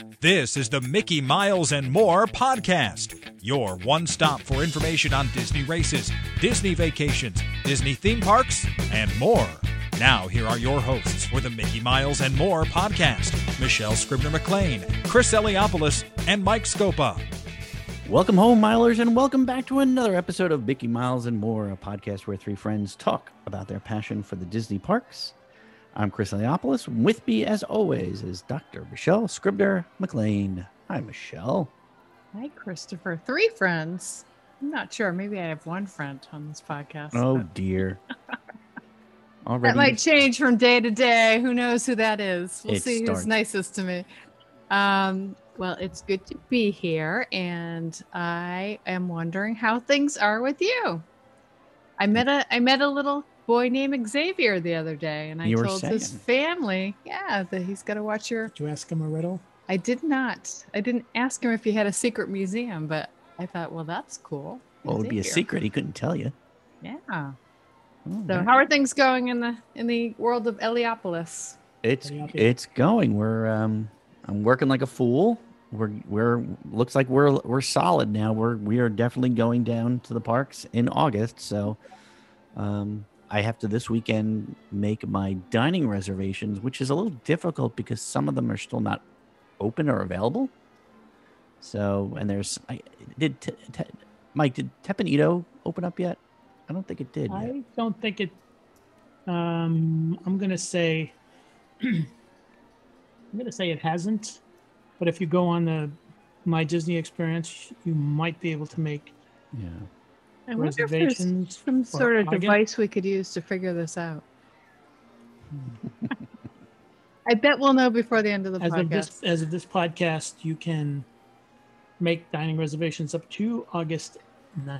This is the Mickey Miles and More podcast, your one-stop for information on Disney races, Disney vacations, Disney theme parks, and more. Now, here are your hosts for the Mickey Miles and More podcast, Michelle Scribner-McLean, Chris Eliopoulos, and Mike Scopa. Welcome home, Milers, and welcome back to another episode of Mickey Miles and More, a podcast where three friends talk about their passion for the Disney parks. I'm Chris Eliopoulos. With me, as always, is Dr. Michelle Scribner-McLean. Hi, Michelle. Hi, Christopher. Three friends. I'm not sure. Maybe I have one friend on this podcast. Oh, dear. Already. That might change from day to day. Who knows who that is? We'll It see starts. who's nicest to me. Well, it's good to be here, and I am wondering how things are with you. I met a little boy named Xavier the other day, and I You were told his saying. family, that he's got to watch your. Did you ask him a riddle? I did not. I didn't ask him if he had a secret museum, but I thought, well, that's cool. Well, it would be a Xavier. secret. He couldn't tell you. Yeah. Oh, So right. how are things going in the world of Eliopolis? It's going. I'm working like a fool. We're looks like we're solid now. We are definitely going down to the parks in August. So, I have to this weekend make my dining reservations, which is a little difficult because some of them are still not open or available. So, and Mike, did Teppanito open up yet? I don't think it did. Yet. I don't think it. I'm gonna say. I'm gonna say it hasn't, but if you go on the My Disney Experience, you might be able to make Yeah. I wonder if there's reservations. some for sort of August. device we could use to figure this out. I bet we'll know before the end of the podcast. As of this podcast, you can make dining reservations up to August 9th.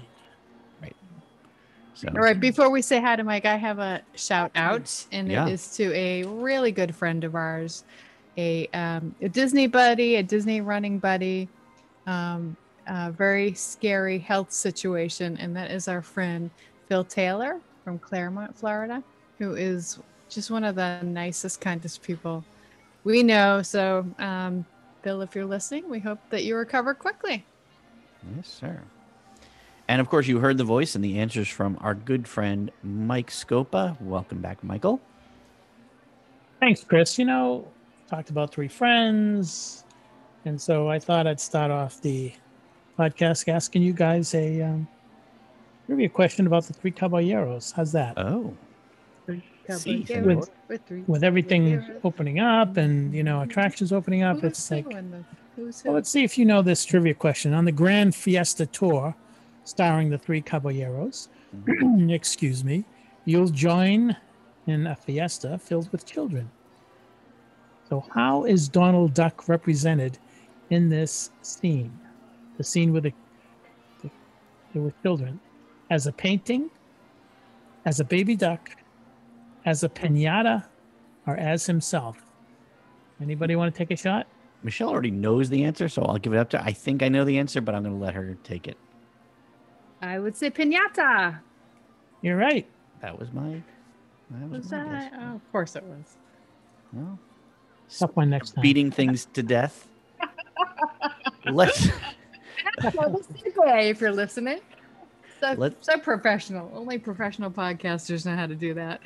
So, All right, before we say hi to Mike, I have a shout out, and Yeah. it is to a really good friend of ours, a Disney buddy, a Disney running buddy, a very scary health situation, and that is our friend Phil Taylor from Claremont, Florida, who is just one of the nicest, kindest people we know. So, Phil, if you're listening, we hope that you recover quickly. yes, sir. And of course, you heard the voice and the answers from our good friend Mike Scopa. Welcome back, Michael. Thanks, Chris. Talked about three friends, and so I thought I'd start off the podcast asking you guys maybe a question about the Three Caballeros. How's that? Oh, See, Caballeros, With everything opening up and attractions opening up, it's like, who's well, let's see if you know this trivia question. On the Grand Fiesta Tour, starring the Three Caballeros, excuse me, you'll join in a fiesta filled with children. So how is Donald Duck represented in this scene? The scene with with children. As a painting, as a baby duck, as a piñata, or as himself? Anybody want to take a shot? Michelle already knows the answer, so I'll give it up to her. I think I know the answer, but I'm going to let her take it. I would say piñata. You're right. That was my Was my that? guess. Oh, of course it was. Well, Tough one next time. beating things to death. Let's Well, the segue, if you're listening. So, Let's- so professional. Only professional podcasters know how to do that.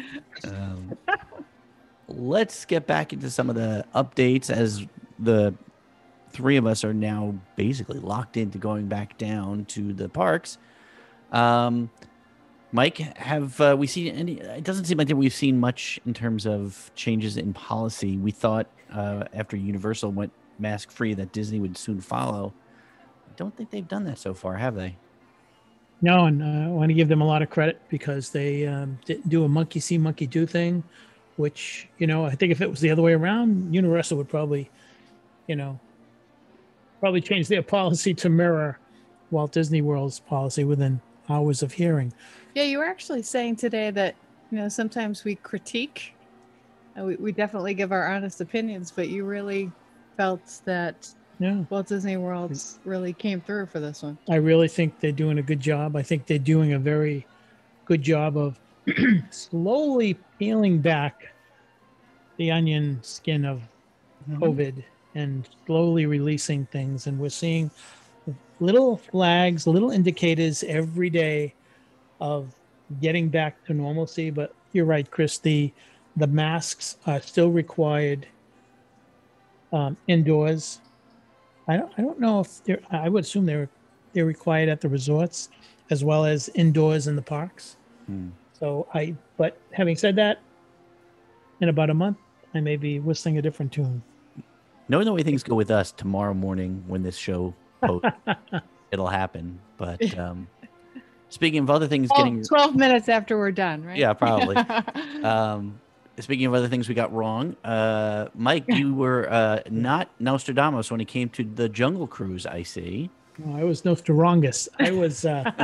let's get back into some of the updates as the three of us are now basically locked into going back down to the parks. Mike, have we seen any? It doesn't seem like that we've seen much in terms of changes in policy. We thought after Universal went mask free that Disney would soon follow. I don't think they've done that so far, have they? No, and I want to give them a lot of credit because they didn't do a monkey see, monkey do thing, which, I think if it was the other way around, Universal would probably change their policy to mirror Walt Disney World's policy within hours of hearing. Yeah, you were actually saying today that, sometimes we critique. We definitely give our honest opinions, but you really felt that Yeah, Walt Disney World really came through for this one. I really think they're doing a good job. I think they're doing a very good job of slowly peeling back the onion skin of COVID and slowly releasing things, and we're seeing little flags, little indicators every day of getting back to normalcy. But you're right, Chris. The masks are still required indoors. I don't know if they're. I would assume they're required at the resorts as well as indoors in the parks. So but having said that, in about a month, I may be whistling a different tune. Knowing the way things go with us, tomorrow morning when this show posts, it'll happen. But speaking of other things, 12 minutes after we're done, right? Yeah, probably. Speaking of other things we got wrong, Mike, you were not Nostradamus when it came to the Jungle Cruise. I see. No, I was Nostradamus. I was.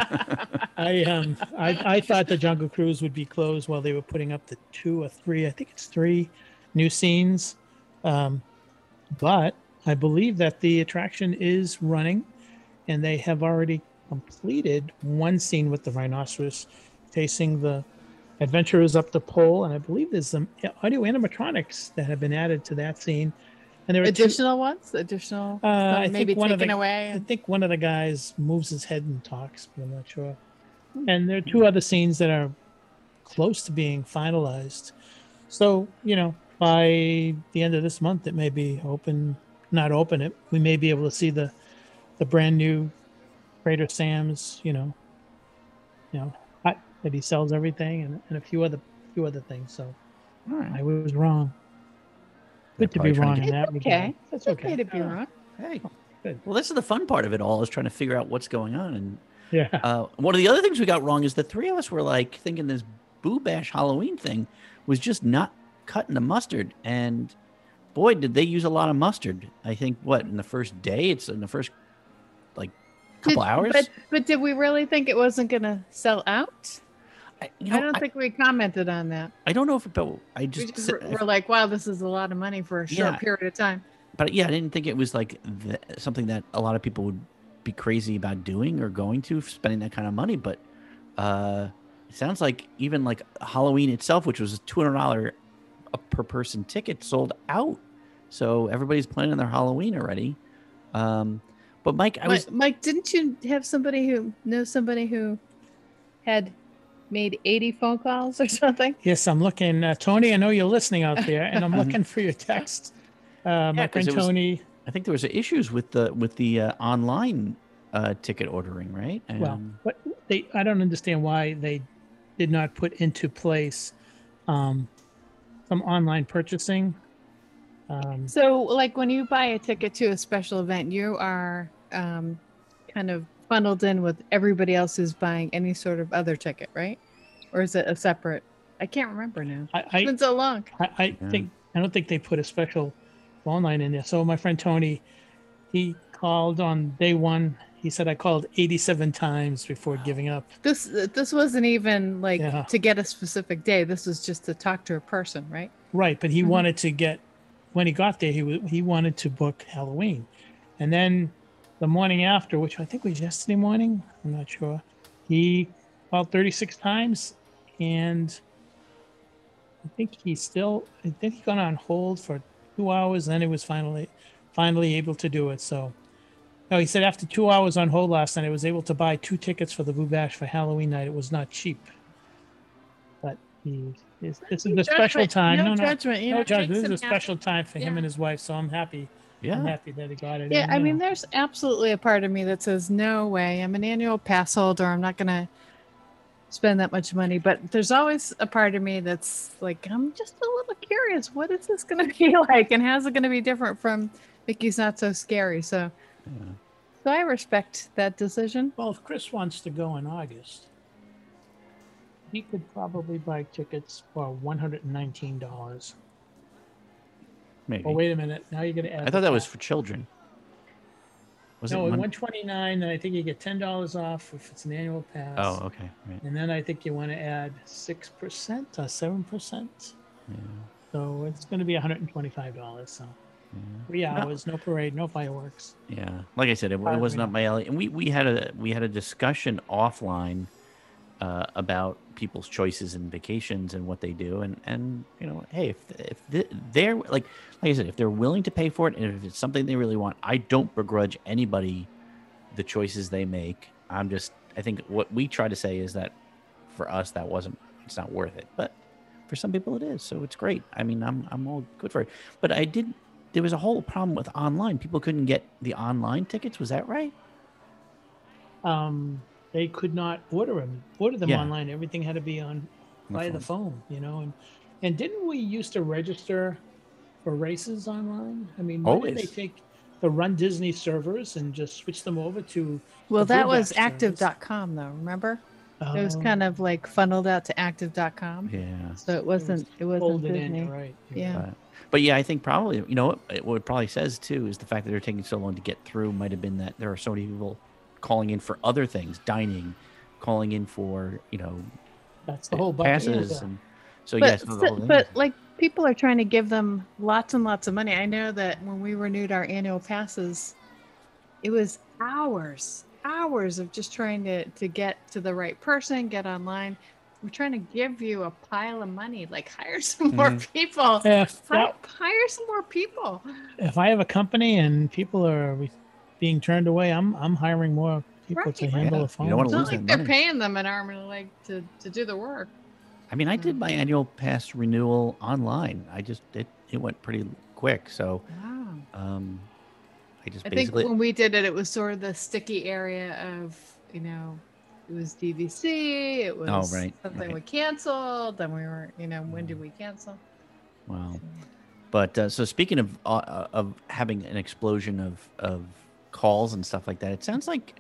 I thought the Jungle Cruise would be closed while they were putting up the 2 or 3. I think it's 3 new scenes. But I believe that the attraction is running, and they have already completed one scene with the rhinoceros chasing the adventurers up the pole, and I believe there's some audio animatronics that have been added to that scene. And there are additional ones, additional maybe taken away. I think one of the guys moves his head and talks, but I'm not sure. And there are 2 other scenes that are close to being finalized. So, by the end of this month, it may be open. Not open. We may be able to see the brand new Trader Sam's, hut that he sells everything, and a few other things. So I was wrong. Good to be wrong in that regard. It's okay to be wrong. Hey, good. Well, this is the fun part of it all, is trying to figure out what's going on. And yeah, one of the other things we got wrong is the 3 of us were like thinking this Boo Bash Halloween thing was just not cutting the mustard. And boy, did they use a lot of mustard. I think in the first day, it's in the first couple hours. But did we really think it wasn't going to sell out? I don't think we commented on that. I don't know if we're like, wow, this is a lot of money for a short period of time. But yeah, I didn't think it was like something that a lot of people would be crazy about doing or going to, spending that kind of money. But it sounds like even like Halloween itself, which was a $200 per person ticket, sold out. So everybody's planning their Halloween already. But Mike, Mike, didn't you have somebody who had made 80 phone calls or something? Yes, I'm looking. Tony, I know you're listening out there, and I'm looking for your text. My friend Tony. I think there was issues with the online ticket ordering, right? But I don't understand why they did not put into place some online purchasing. So, like when you buy a ticket to a special event, you are kind of funneled in with everybody else who's buying any sort of other ticket, right? Or is it a separate? I can't remember now. It's been so long. I don't think they put a special phone line in there. So my friend Tony, he called on day 1. He said, I called 87 times before giving up. This wasn't even to get a specific day. This was just to talk to a person, right? Right, but he wanted to get. When he got there, he wanted to book Halloween, and then the morning after, which I think was yesterday morning, I'm not sure, he called 36 times, and I think he got on hold for 2 hours, and then he was finally able to do it. So, no, he said after 2 hours on hold last night, I was able to buy 2 tickets for the Boo Bash for Halloween night. It was not cheap, but this is a special time. No judgment. No judgment. This is a special time for him and his wife, so I'm happy. Yeah. I'm happy that he got it. Yeah, I mean, there's absolutely a part of me that says, no way. I'm an annual pass holder. I'm not going to spend that much money. But there's always a part of me that's like, I'm just a little curious. What is this going to be like? And how's it going to be different from Mickey's Not So Scary? So I respect that decision. Well, if Chris wants to go in August, he could probably buy tickets for $119. Maybe. Oh, wait a minute. Now you're going to add. I thought that was for children. No, $129, and I think you get $10 off if it's an annual pass. Oh, okay. Right. And then I think you want to add 6% or 7%. Yeah. So it's going to be $125. So 3 hours, no parade, no fireworks. Yeah, like I said, it was not my alley. And we had a discussion offline about people's choices and vacations and what they do, and hey, if they're like I said, if they're willing to pay for it, and if it's something they really want, I don't begrudge anybody the choices they make. I think what we try to say is that for us it's not worth it, but for some people it is, so it's great. I mean, I'm all good for it. But there was a whole problem with online. People couldn't get the online tickets. Was that right? They could not order them Yeah. online. Everything had to be via the phone, and didn't we used to register for races online? I mean, why did they Always. take the Run Disney servers and just switch them over to Well, the that was Brewback service? active.com though, remember? It was Oh, kind of like funneled out to active.com. Yeah. So it wasn't folded Disney. in, right? Yeah. But yeah, I think probably, what it probably says too is the fact that they're taking so long to get through might have been that there are so many people calling in for other things, dining, calling in for, That's the whole bucket. passes. And so, But, yes. the whole thing. but like people are trying to give them lots and lots of money. I know that when we renewed our annual passes, it was hours of just trying to get to the right person, get online. We're trying to give you a pile of money, like hire some more people. Hire some more people. If I have a company and people are being turned away, I'm hiring more people to Right. handle Yeah. the phone. You don't wanna It's not lose like that they're money. paying them an arm and a leg to do the work. I mean, I did my annual pass renewal online. It went pretty quick. So, Wow. I just I think basically, when we did it, it was sort of the sticky area of, it was DVC, it was right, something right. we canceled, then we were, when did we cancel? wow. But so speaking of having an explosion of calls and stuff like that, it sounds like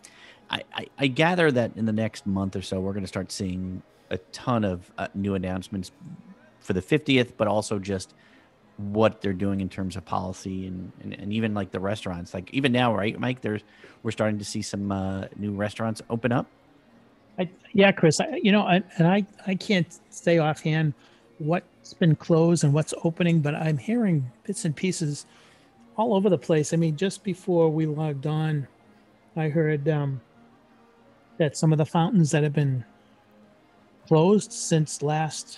I gather that in the next month or so we're going to start seeing a ton of new announcements for the 50th, but also just what they're doing in terms of policy and even like the restaurants. Like even now, right, Mike? We're starting to see some new restaurants open up. Yeah, Chris. I can't say offhand what's been closed and what's opening, but I'm hearing bits and pieces all over the place. I mean, just before we logged on, I heard that some of the fountains that have been closed since last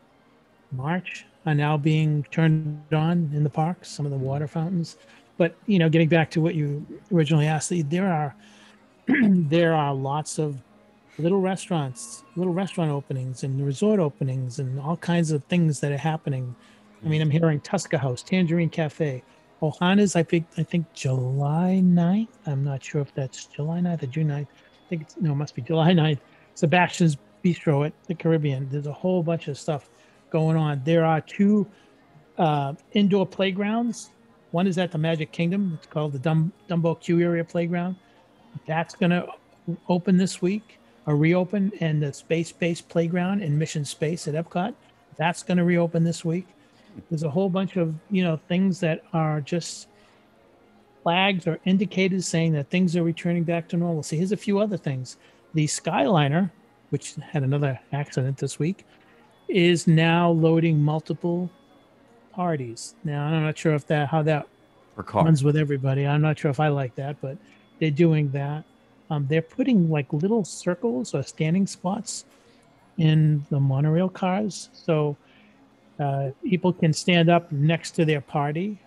March are now being turned on in the parks, some of the water fountains. But, getting back to what you originally asked, there are there are lots of little restaurant openings and resort openings and all kinds of things that are happening. I mean, I'm hearing Tusker House, Tangerine Cafe, Ohana's, I think July 9th. I'm not sure if that's July 9th or June 9th. It must be July 9th. Sebastian's Bistro at the Caribbean. There's a whole bunch of stuff going on. There are two indoor playgrounds. One is at the Magic Kingdom. It's called the Dumbo Q Area Playground. That's going to open this week, or reopen, and the Space-Based Playground in Mission Space at Epcot. That's going to reopen this week. There's a whole bunch of, things that are just flags or indicators saying that things are returning back to normal. See, here's a few other things. The Skyliner, which had another accident this week, is now loading multiple parties. Now, I'm not sure how that For cars. runs with everybody. I'm not sure if I like that, but they're doing that. They're putting like little circles or standing spots in the monorail cars, so people can stand up next to their party.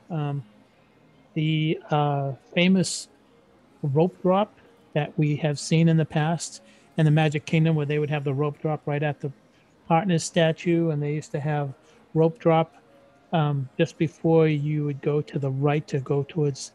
The famous rope drop that we have seen in the past in the Magic Kingdom, where they would have the rope drop right at the partner statue, and they used to have rope drop just before you would go to the right to go towards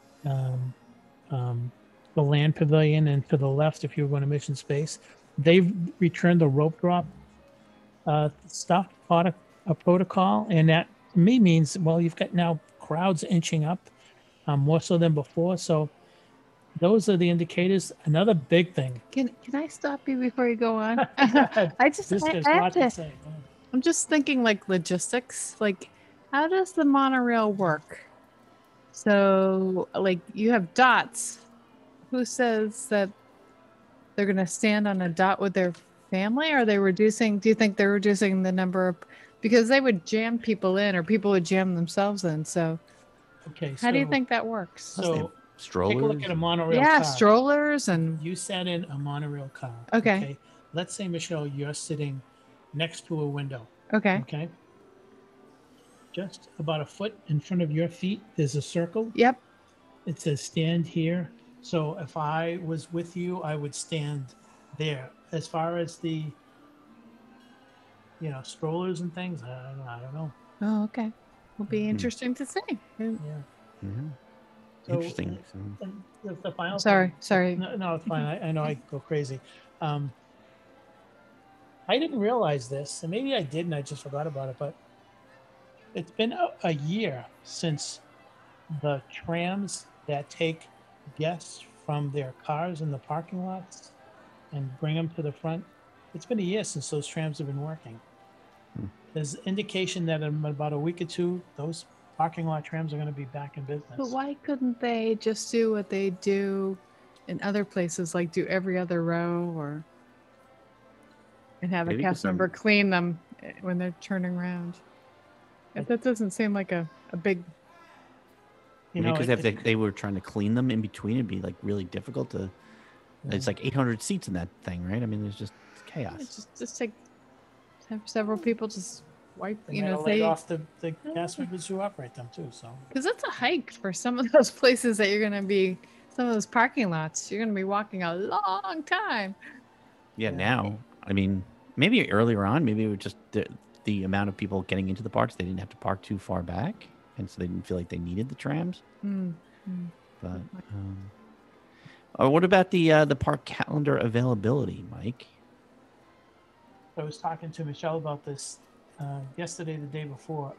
the land pavilion, and to the left if you were going to Mission Space. They've returned the rope drop stuff protocol, and that to me means, well, you've got now crowds inching up more so than before. So those are the indicators. Another big thing. Can I stop you before you go on? I just There's I a have lot to. to say. I'm just thinking like logistics. Like, how does the monorail work? So, like, you have dots. Who says that they're going to stand on a dot with their family? Are they reducing? Do you think they're reducing the number of? Because they would jam people in, or people would jam themselves in. So, Okay. how do you think that works? So Strollers. take a look at a monorail Yeah, car. strollers and You sat in a monorail car. Okay. let's say, Michelle, you're sitting next to a window. Okay. Okay. Just about a foot in front of your feet, there's a circle. Yep. It says stand here. So if I was with you, I would stand there. As far as the, strollers and things, I don't know. Oh, okay. Will be interesting to see. Yeah. Mhm. So, Interesting. So, and the final Sorry, thing- sorry. No, it's fine. I know I go crazy. I didn't realize this, and maybe I did, and I just forgot about it. But it's been a year since the trams that take guests from their cars in the parking lots and bring them to the front. It's been a year since those trams have been working. There's indication that in about a week or two, those parking lot trams are going to be back in business. But why couldn't they just do what they do in other places, like do every other row, and have Maybe a 'cause cast member clean them when they're turning around? That doesn't seem like a big. because if they were trying to clean them in between, it'd be like really difficult to. It's like 800 seats in that thing, right? I mean, there's just chaos. Just have several people just wipe. They might have laid off the cast members who operate them too. So because it's a hike for some of those places that you're going to be. Some of those parking lots, you're going to be walking a long time. Yeah, now, I mean, maybe earlier on, maybe it was just the amount of people getting into the parks, they didn't have to park too far back, and so they didn't feel like they needed the trams. But what about the park calendar availability, Mike? I was talking to Michelle about this yesterday, the day before.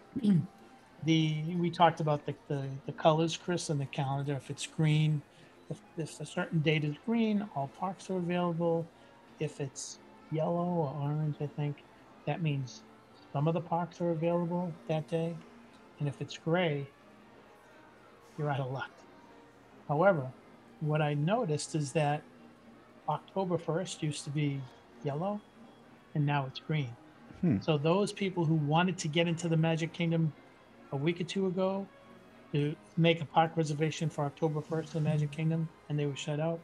We talked about the colors, Chris, on the calendar. If it's green, if a certain date is green, all parks are available. If it's yellow or orange, I think that means some of the parks are available that day. And if it's gray, you're out of luck. However, what I noticed is that October 1st used to be yellow, and now it's green. So those people who wanted to get into the Magic Kingdom a week or two ago to make a park reservation for October 1st in Magic Kingdom, and they were shut out,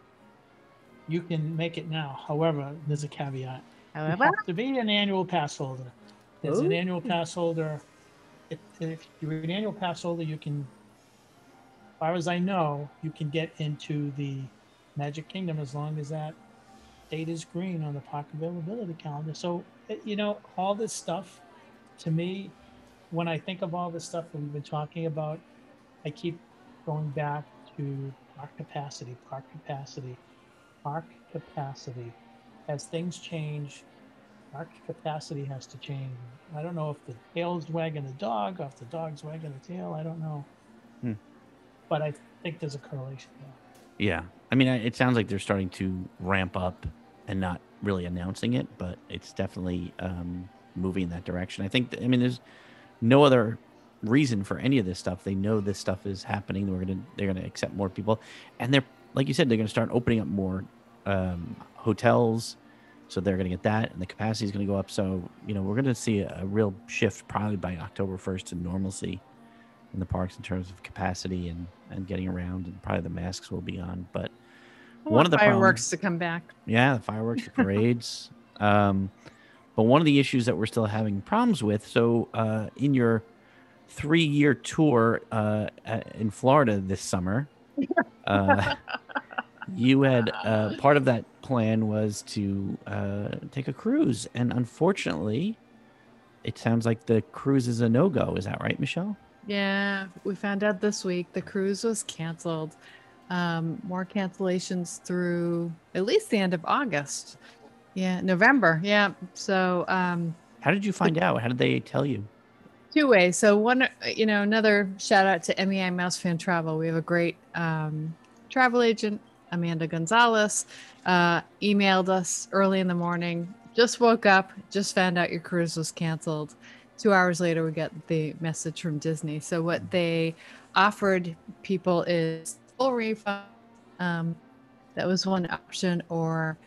you can make it now. However, there's a caveat. You have to be an annual pass holder. There's an annual pass holder. If you're an annual pass holder, you can, as far as I know, you can get into the Magic Kingdom as long as that date is green on the park availability calendar. So, all this stuff, to me, when I think of all this stuff that we've been talking about, I keep going back to park capacity. As things change, park capacity has to change. I don't know if the tail's wagging the dog, or if the dog's wagging the tail. I don't know. But I think there's a correlation there. Yeah. I mean, it sounds like they're starting to ramp up and not really announcing it, but it's definitely moving in that direction. I think, there's no other reason for any of this stuff. They know this stuff is happening. They're gonna accept more people, and they're, like you said, they're gonna start opening up more hotels, so they're gonna get that, and the capacity is gonna go up. So we're gonna see a real shift probably by October 1st to normalcy in the parks in terms of capacity and getting around, and probably the masks will be on. But one of the fireworks to come back. Yeah, the fireworks, the parades. But one of the issues that we're still having problems with, so in your 3-year tour in Florida this summer, you had part of that plan was to take a cruise. And unfortunately, it sounds like the cruise is a no-go. Is that right, Michelle? Yeah, we found out this week the cruise was canceled. More cancellations through at least the end of August. Yeah, November. Yeah. So how did you find out? How did they tell you? 2 ways. So one, another shout out to MEI Mouse Fan Travel. We have a great travel agent, Amanda Gonzalez, emailed us early in the morning. Just woke up, just found out your cruise was canceled. 2 hours later, we get the message from Disney. So what they offered people is full refund. That was one option, or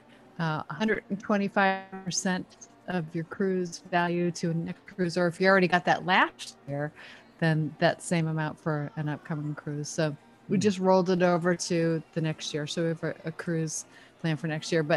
125% of your cruise value to a next cruise. Or if you already got that last year, then that same amount for an upcoming cruise. So we just rolled it over to the next year. So we have a cruise plan for next year. But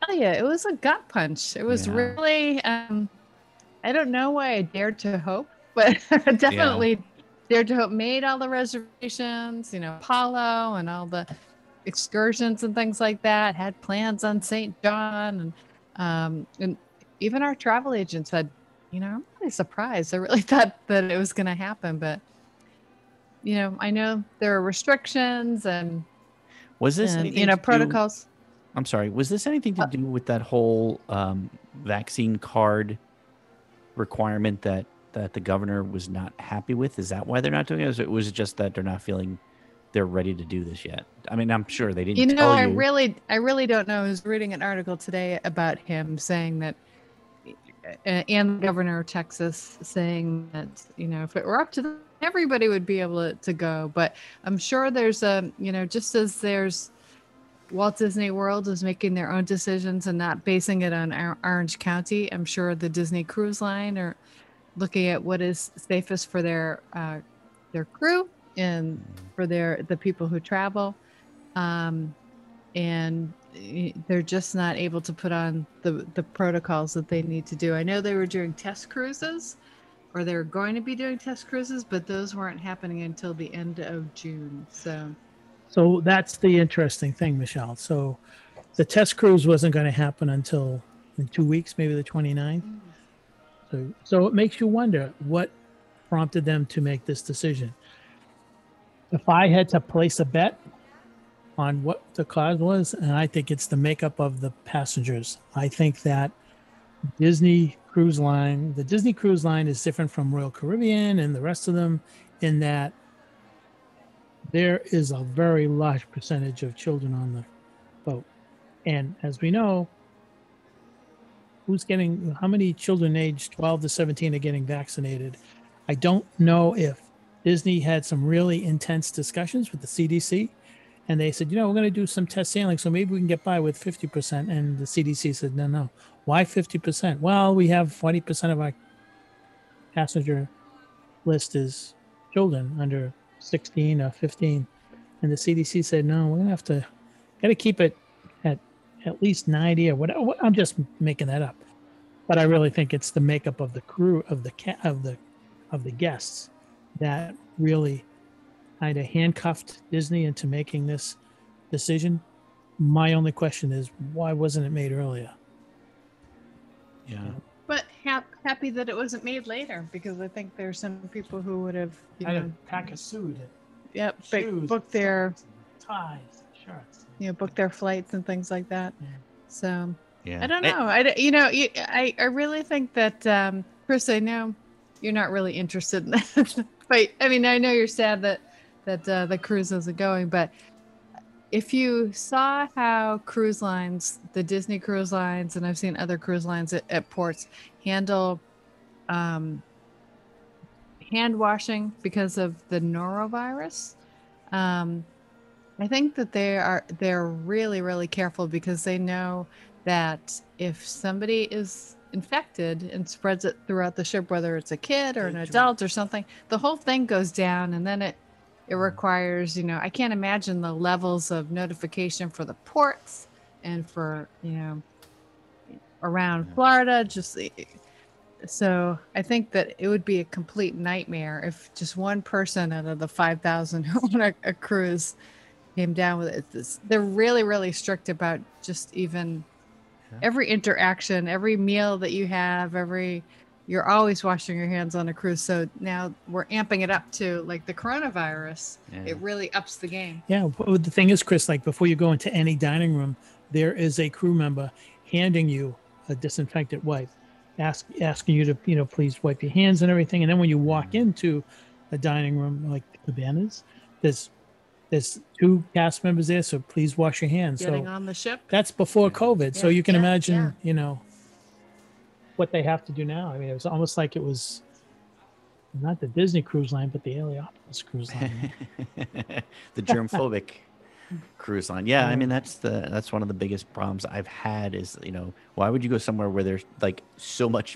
tell you, it was a gut punch. It was Yeah. really, I don't know why I dared to hope, but definitely dared to hope. Made all the reservations, Apollo and all the excursions and things like that. Had plans on St. John, and even our travel agent said, I'm really surprised. I really thought that it was going to happen, but I know there are restrictions and Was this anything to do- protocols. I'm sorry. Was this anything to do with that whole vaccine card requirement that the governor was not happy with? Is that why they're not doing it? Or was it just that they're not feeling they're ready to do this yet? I mean, I'm sure they didn't tell I you. really don't know. I was reading an article today about him saying that, and the governor of Texas saying that, if it were up to them, everybody would be able to go. But I'm sure there's just as there's Walt Disney World is making their own decisions and not basing it on Orange County, I'm sure the Disney Cruise Line are looking at what is safest for their crew and for the people who travel, and they're just not able to put on the protocols that they need to do. I know they were doing test cruises, or they were going to be doing test cruises, but those weren't happening until the end of June. So that's the interesting thing, Michelle. So the test cruise wasn't going to happen until in 2 weeks, maybe the 29th. So it makes you wonder what prompted them to make this decision. If I had to place a bet on what the cause was, and I think it's the makeup of the passengers. I think that the Disney Cruise Line is different from Royal Caribbean and the rest of them in that there is a very large percentage of children on the boat. And as we know, how many children aged 12 to 17 are getting vaccinated? I don't know if Disney had some really intense discussions with the CDC and they said, we're going to do some test sailing, so maybe we can get by with 50%. And the CDC said, no. Why 50%? Well, we have 40% of our passenger list is children under 16 or 15. And the CDC said, no, we're going to got to keep it at least 90 or whatever. I'm just making that up. But I really think it's the makeup of the crew, of the guests that really kind of handcuffed Disney into making this decision. My only question is, why wasn't it made earlier? Yeah. But happy that it wasn't made later, because I think there's some people who would have, I'd have packed a suit. Yep, booked their ties, shirts. Book their flights and things like that. Yeah. So Yeah. I don't know. I really think that Chris, I know you're not really interested in that. But I mean, I know you're sad that the cruise isn't going, but if you saw how cruise lines, the Disney cruise lines, and I've seen other cruise lines at ports handle hand washing because of the norovirus, I think that they're really, really careful, because they know that if somebody is infected and spreads it throughout the ship, whether it's a kid or an adult or something, the whole thing goes down, and then it requires, I can't imagine the levels of notification for the ports and for, around Florida. So I think that it would be a complete nightmare if just one person out of the 5,000 who on a cruise came down with it. They're really, really strict about just even every interaction, every meal that you have, you're always washing your hands on a cruise. So now we're amping it up to like the coronavirus. Yeah. It really ups the game. Yeah. But the thing is, Chris, like before you go into any dining room, there is a crew member handing you a disinfectant wipe, asking you to, please wipe your hands and everything. And then when you walk into a dining room, like the cabanas, there's 2 cast members there, so please wash your hands. Getting on the ship. That's before COVID. So you can imagine, what they have to do now. I mean, it was almost like it was not the Disney Cruise Line, but the Heliopolis Cruise Line. The germphobic cruise line. Yeah, I mean, that's one of the biggest problems I've had is, why would you go somewhere where there's like so much,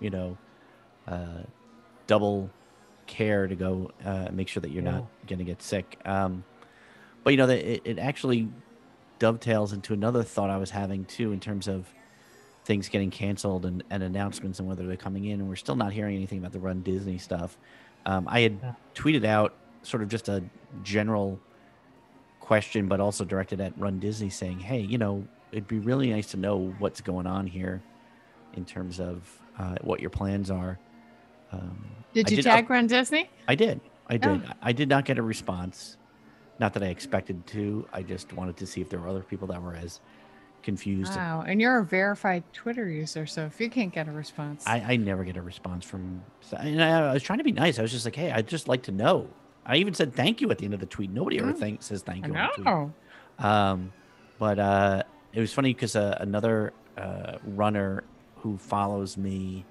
double care to go make sure that you're not going to get sick. But it actually dovetails into another thought I was having too, in terms of things getting canceled and announcements and whether they're coming in. And we're still not hearing anything about the Run Disney stuff. I had Yeah. tweeted out sort of just a general question, but also directed at Run Disney, saying, "Hey, it'd be really nice to know what's going on here in terms of what your plans are." Did I you did- tag Run Disney? I did. I did. Oh. I did not get a response. Not that I expected to. I just wanted to see if there were other people that were as confused. Wow. And you're a verified Twitter user, so if you can't get a response. I never get a response from. And I was trying to be nice. I was just like, "Hey, I'd just like to know." I even said thank you at the end of the tweet. Nobody ever says thank I you. On the tweet. know. But it was funny because another runner who follows me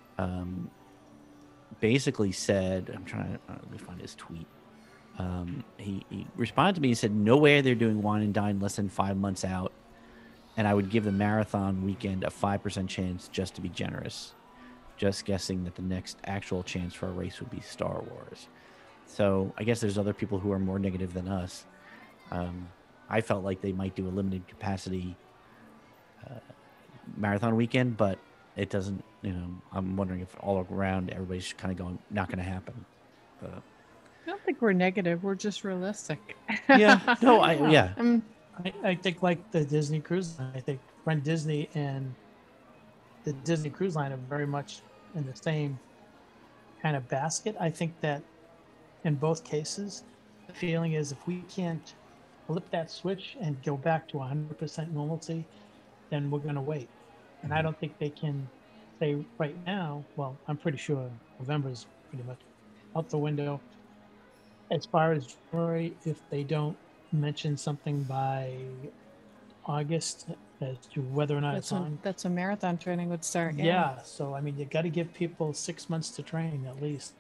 basically said, I'm trying to let me find his tweet. He responded to me and said, "No way they're doing wine and dine less than 5 months out. And I would give the marathon weekend a 5% chance just to be generous. Just guessing that the next actual chance for a race would be Star Wars." So I guess there's other people who are more negative than us. I felt like they might do a limited capacity marathon weekend, but it doesn't, I'm wondering if all around everybody's kind of going, not going to happen. I don't think we're negative. We're just realistic. Yeah. No, yeah. I think like the Disney Cruise Line, I think Run Disney and the Disney Cruise Line are very much in the same kind of basket. I think that in both cases, the feeling is if we can't flip that switch and go back to 100% normalcy, then we're going to wait. And I don't think they can say right now, well, I'm pretty sure November is pretty much out the window. As far as January, if they don't mention something by August as to whether or not it's on. That's when marathon training would start. Yeah. So, I mean, you got to give people 6 months to train at least.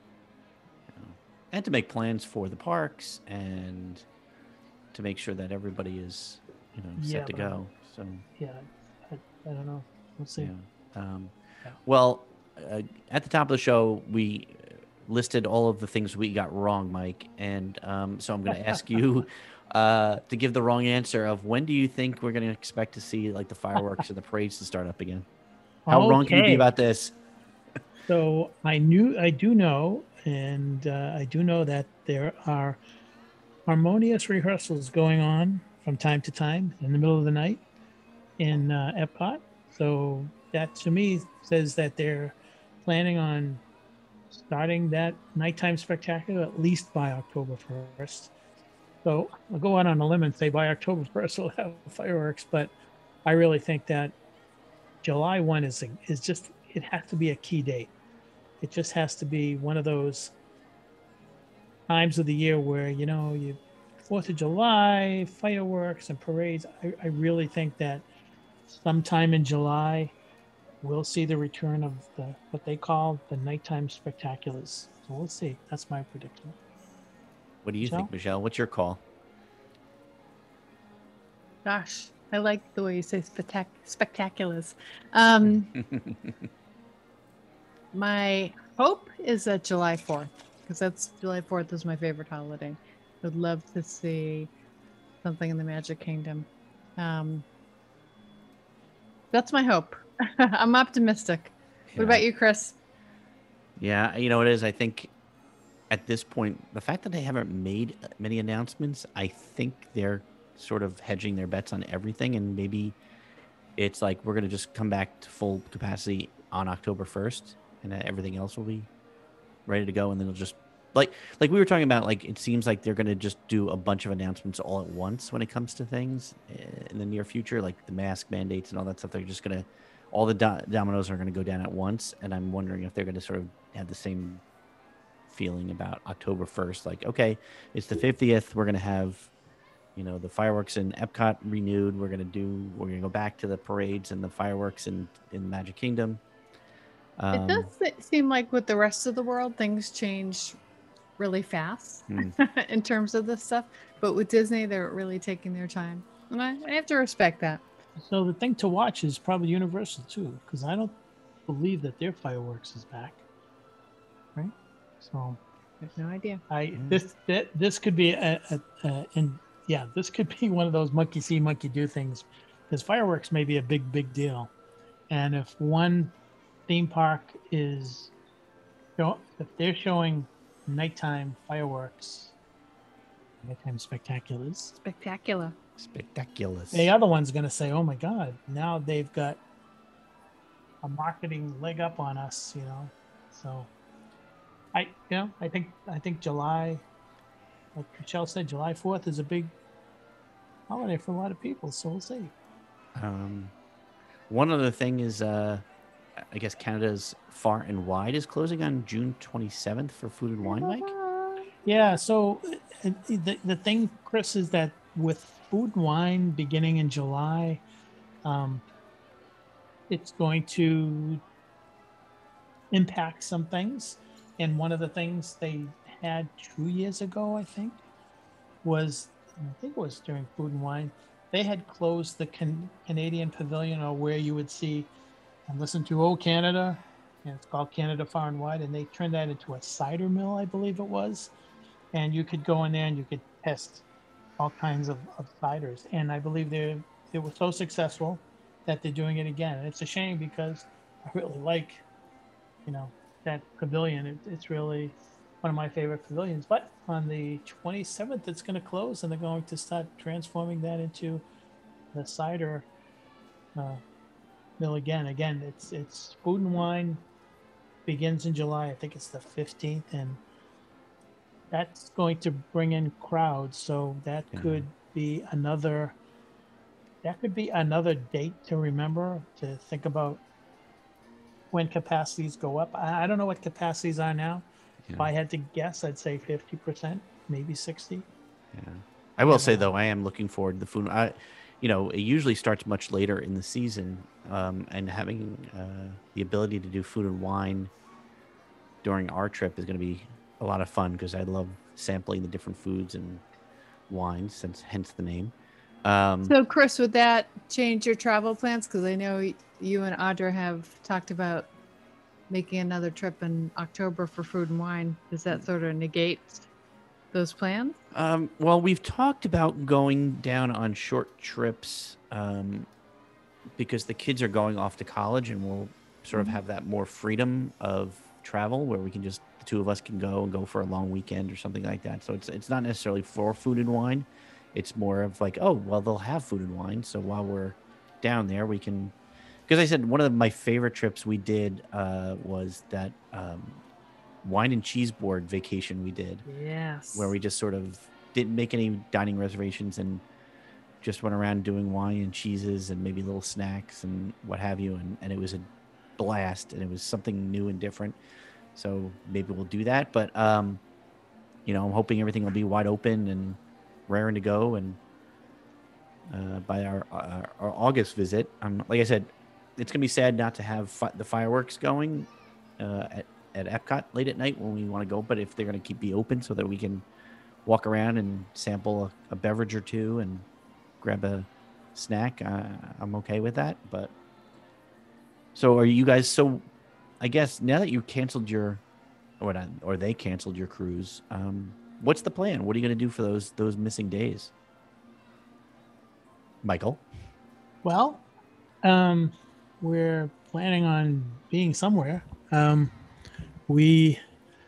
And to make plans for the parks and to make sure that everybody is, set to go. So, yeah, I don't know. We'll see. yeah. Well, at the top of the show, we listed all of the things we got wrong, Mike. And so I'm going to ask you to give the wrong answer of when do you think we're going to expect to see like the fireworks and the parades to start up again? How wrong can you be about this? So I do know, and I do know that there are harmonious rehearsals going on from time to time in the middle of the night in Epcot. So that to me says that they're planning on starting that nighttime spectacular at least by October 1st. So I'll go out on a limb and say by October 1st we'll have fireworks, but I really think that July 1 is just, it has to be a key date. It just has to be one of those times of the year where, you 4th of July, fireworks and parades. I really think that sometime in July, we'll see the return of what they call the nighttime spectaculars. So we'll see. That's my prediction. What do you think, Michelle? What's your call? Gosh, I like the way you say spectaculars. My hope is that July 4th, because July 4th is my favorite holiday. I'd love to see something in the Magic Kingdom. That's my hope. I'm optimistic. What about you, Chris? Yeah, it is. I think at this point, the fact that they haven't made many announcements, I think they're sort of hedging their bets on everything. And maybe it's like we're going to just come back to full capacity on October 1st and everything else will be ready to go. And then it'll just like we were talking about, like, it seems like they're going to just do a bunch of announcements all at once when it comes to things in the near future, like the mask mandates and all that stuff. They're just going to, all the dominoes are going to go down at once. And I'm wondering if they're going to sort of have the same feeling about October 1st. Like, okay, it's the 50th. We're going to have, the fireworks in Epcot renewed. We're going to go back to the parades and the fireworks in Magic Kingdom. It does seem like with the rest of the world, things change really fast in terms of this stuff. But with Disney, they're really taking their time. And I have to respect that. So the thing to watch is probably Universal too, because I don't believe that their fireworks is back. Right? So I have no idea. This could be yeah, this could be one of those monkey see, monkey do things, because fireworks may be a big deal. And if one theme park is, if they're showing nighttime fireworks, nighttime spectaculars, Spectacular. Spectacular. the other one's going to say, "Oh my God, now they've got a marketing leg up on us," So, I think July, like Michelle said, July 4th is a big holiday for a lot of people. So we'll see. One other thing is, I guess Canada's Far and Wide is closing on June 27th for Food and Wine, Mike. Yeah. So the thing, Chris, is that with Food and Wine beginning in July, it's going to impact some things. And one of the things they had 2 years ago, I think it was during Food and Wine, they had closed the Canadian Pavilion, or where you would see and listen to Old Canada, and it's called Canada Far and Wide, and they turned that into a cider mill, I believe it was. And you could go in there and you could test all kinds of ciders. And I believe they were so successful that they're doing it again. And it's a shame, because I really like, that pavilion. It's really one of my favorite pavilions. But on the 27th, it's going to close, and they're going to start transforming that into the cider mill again. Again, it's Food and Wine begins in July. I think it's the 15th, and that's going to bring in crowds. So that could be another date to remember, to think about when capacities go up. I don't know what capacities are now. Yeah. If I had to guess, I'd say 50%, maybe 60. Yeah. I will say, though, I am looking forward to the food. It usually starts much later in the season, and having the ability to do Food and Wine during our trip is going to be a lot of fun, because I love sampling the different foods and wines, hence the name. So, Chris, would that change your travel plans? Because I know you and Audra have talked about making another trip in October for Food and Wine. Does that sort of negate those plans? Well, we've talked about going down on short trips because the kids are going off to college, and we'll sort of have that more freedom of travel, where we can the two of us can go for a long weekend or something like that. So it's not necessarily for Food and Wine. It's more of like, oh, well, they'll have Food and Wine, so while we're down there, we can. Because I said one of my favorite trips we did was that wine and cheese board vacation we did. Yes. Where we just sort of didn't make any dining reservations and just went around doing wine and cheeses and maybe little snacks and what have you. And it was a blast, and it was something new and different. So maybe we'll do that. But, I'm hoping everything will be wide open and raring to go. And by our August visit, like I said, it's going to be sad not to have the fireworks going at Epcot late at night when we want to go. But if they're going to be open so that we can walk around and sample a beverage or two and grab a snack, I'm okay with that. But so are you guys? So I guess now that you canceled or they canceled your cruise, what's the plan? What are you going to do for those missing days, Michael? Well, we're planning on being somewhere. We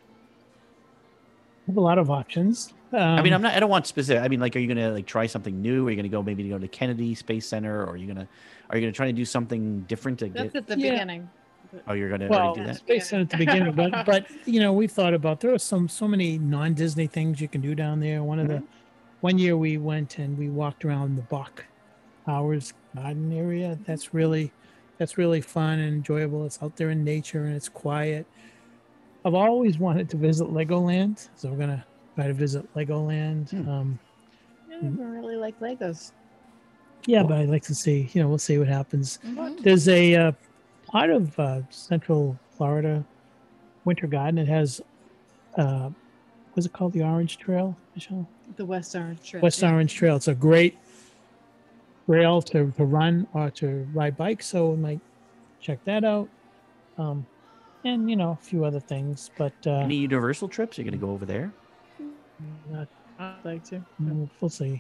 have a lot of options. I don't want specific. I mean, like, are you going to try something new? Are you going to go to Kennedy Space Center, or are you going to try to do something different That's at the beginning. Oh, you're going to do that? Space Center at the beginning, but we've thought about, there are so many non-Disney things you can do down there. One year we went and we walked around the Bach Powers Garden area. That's really fun and enjoyable. It's out there in nature and it's quiet. I've always wanted to visit Legoland, so we're gonna try to visit Legoland. I never really like Legos. Yeah, but I'd like to see. We'll see what happens. Mm-hmm. There's a part of Central Florida Winter Garden. It has what's it called? The Orange Trail, Michelle? The West Orange Trail. Orange Trail. It's a great trail to run or to ride bikes, so we might check that out. And a few other things. But any Universal trips? You're going to go over there? Not, I'd like to. We'll see.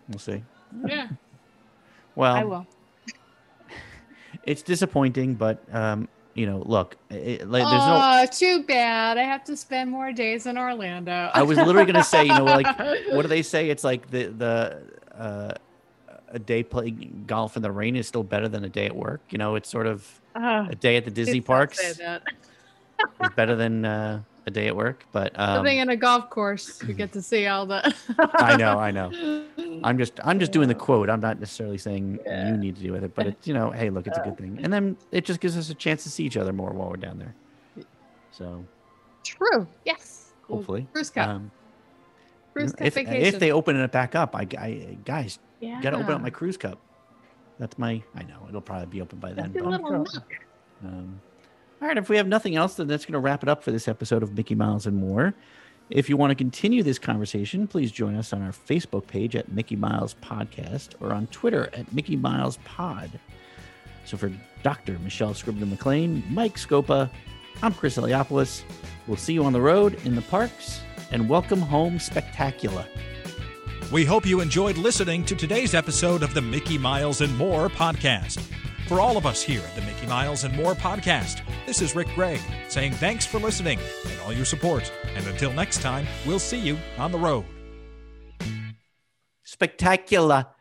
We'll see. Yeah, Well, I will. it's disappointing, but look, there's no. Oh, too bad. I have to spend more days in Orlando. I was literally going to say, like, what do they say? It's like a day playing golf in the rain is still better than a day at work. It's sort of a day at the Disney Please don't parks say that. is better than a day at work. But Living in a golf course, you get to see all the. I know. I'm just doing the quote. I'm not necessarily saying you need to do with it, but it's hey, look, it's a good thing, and then it just gives us a chance to see each other more while we're down there. So True. Yes. hopefully, Cruise Cup. Cruise Cup if vacation. they open it back up, I guys Yeah. got to open up my cruise cup. That's I know it'll probably be open by then. That's a But, little nook. all right, if we have nothing else, then that's going to wrap it up for this episode of Mickey Miles and More. If you want to continue this conversation, please join us on our Facebook page at Mickey Miles Podcast or on Twitter at Mickey Miles Pod. So for Dr. Michelle Scribner-McLean, Mike Scopa, I'm Chris Eliopoulos. We'll see you on the road, in the parks, and welcome home spectacular. We hope you enjoyed listening to today's episode of the Mickey Miles and More podcast. For all of us here at the Mickey Miles and More podcast, this is Rick Gregg saying thanks for listening and all your support. And until next time, we'll see you on the road. Spectacular.